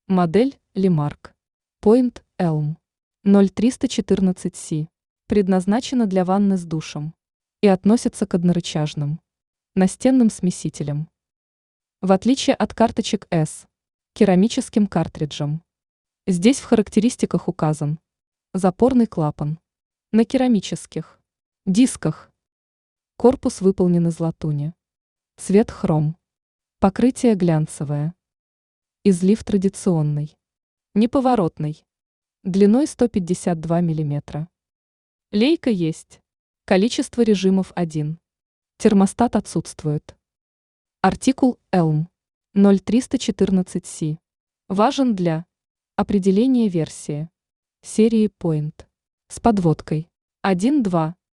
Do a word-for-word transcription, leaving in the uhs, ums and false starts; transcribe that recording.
Модель Лемарк. Point Elm ноль триста четырнадцать си. Предназначена для ванны с душем и относится к однорычажным настенным смесителям. В отличие от карточек S, керамическим картриджам. Здесь в характеристиках указан запорный клапан на керамических дисках. Корпус выполнен из латуни. Цвет хром. Покрытие глянцевое. Излив традиционный. Неповоротный. Длиной сто пятьдесят два миллиметра. Лейка есть. Количество режимов один. Термостат отсутствует. Артикул Elm ноль триста четырнадцать си. Важен для определения версии серии Point с подводкой один два.